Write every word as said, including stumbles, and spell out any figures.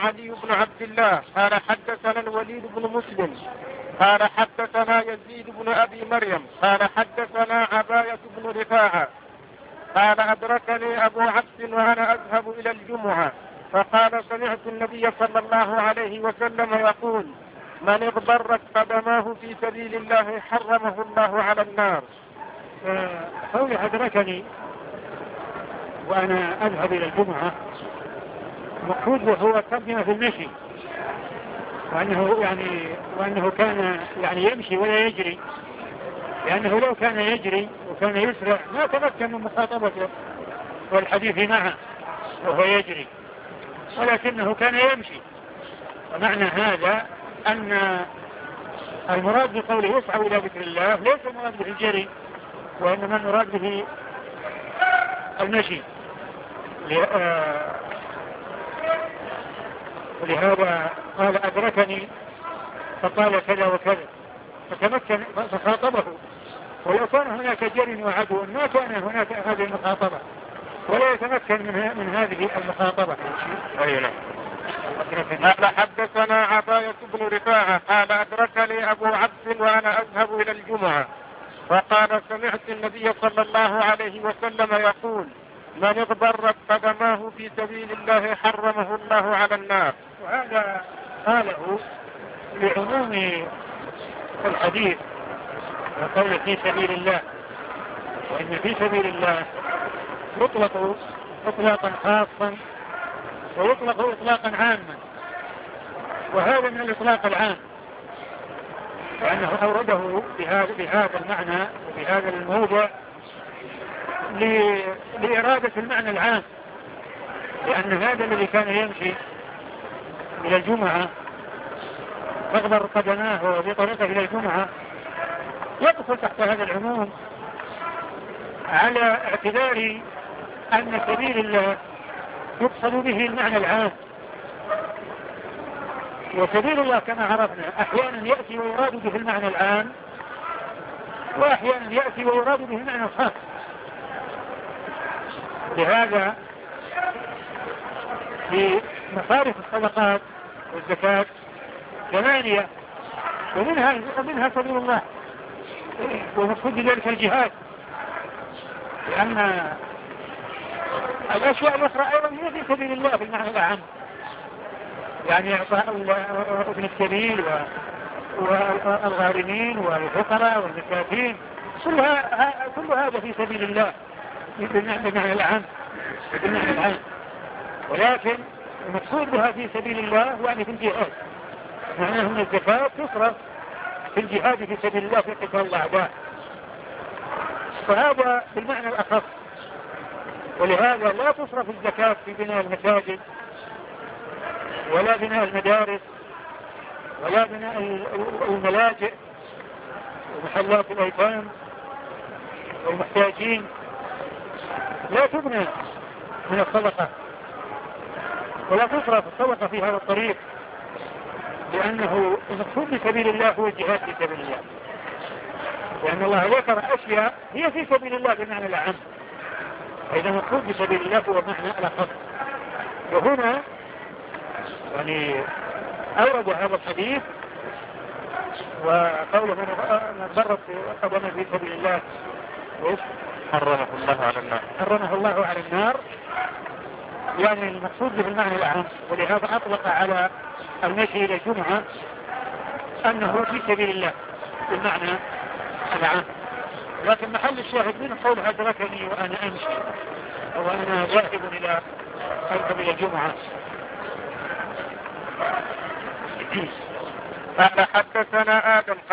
علي بن عبد الله قال حدثنا الوليد بن مسلم قال حدثنا يزيد بن أبي مريم قال حدثنا عباية بن رفاعة قال أدركني أبو عبد وأنا أذهب إلى الجمعة فقال سمعت النبي صلى الله عليه وسلم يقول من اغبرت قدماه في سبيل الله حرمه الله على النار. قولي أدركني وأنا أذهب إلى الجمعة مقصود هو الترجمة في المشي، وأنه يعني وأنه كان يعني يمشي ولا يجري، لأنه لو كان يجري وكان يسرع ما تمكن من مخاطبته والحديث معه وهو يجري، ولكنه كان يمشي. ومعنى هذا أن المراد بقوله يسعى إلى ذكر الله ليس المراد به الجري، وإنما المراد به المشي. ولهذا قال أدركني فقال كذا وكذا فتمكن فخاطبه، ولو كان هناك جري وعدو ما كان هناك هذه المخاطبة ولا يتمكن من, من هذه المخاطبة. قال حدثنا عباية بن رفاعة قال أدركني أبو عبد وأنا أذهب إلى الجمعة فقال سمعت النبي صلى الله عليه وسلم يقول من اغبرت قدماه في سبيل الله حرمه الله على النار. وهذا قاله لعموم الحديث وقول في سبيل الله، وإن في سبيل الله يطلق إطلاقا خاصا ويطلق إطلاقا عاما، وهذا من الإطلاق العام لأنه أورده بهذا, بهذا المعنى وبهذا الموضع لإرادة المعنى العام، لأن هذا الذي كان يمشي إلى الجمعة تغبر قدماه بطريقه إلى الجمعة يدخل تحت هذا العموم على اعتبار أن سبيل الله يقصد به المعنى العام. وسبيل الله كما عرفنا أحيانا يأتي ويراد به المعنى العام، وأحيانا يأتي ويراد به المعنى الخاص. لهذا في مصارف الصدقات والزكاة ثمانية ومنها, ومنها سبيل الله، ومقصود ذلك الجهاد، لأن الأشياء الأخرى أيضا هي في سبيل الله في المعنى العام، يعني إعطاء ابن السبيل والغارمين والفقراء والمساكين كل هذا في سبيل الله بالمعنى العام بالمعنى العام، ولكن المقصود بها في سبيل الله يعني في الجهاد، معناه أن الزكاة تصرف في الجهاد في سبيل الله في قتال الأعداء، فهذا بالمعنى الأخص. ولهذا لا تصرف الزكاة في بناء المساجد ولا بناء المدارس ولا بناء الملاجئ ومحلات الأيتام والمحتاجين، لا تبنى من الصدقة ولا تصرف الصدقة في هذا الطريق، لأنه المقصود بسبيل الله هو الجهاد في سبيل الله، لأن الله ذكر أشياء هي في سبيل الله بمعنى العام، فإذا المقصود بسبيل الله هو معنى الأخص. وهنا يعني أورد هذا الحديث وقوله من ضرب قدمه في سبيل الله حرمه الله على النار حرمه الله على النار، يعني المقصود به المعنى العام. ولهذا أطلق على المشي إلى الجمعة أنه في سبيل الله بالمعنى العام، لكن محل الشاهد من قول أدركني وأنا أمشي وأنا ذاهب إلى أذهب إلى الجمعة. قال حدثنا آدم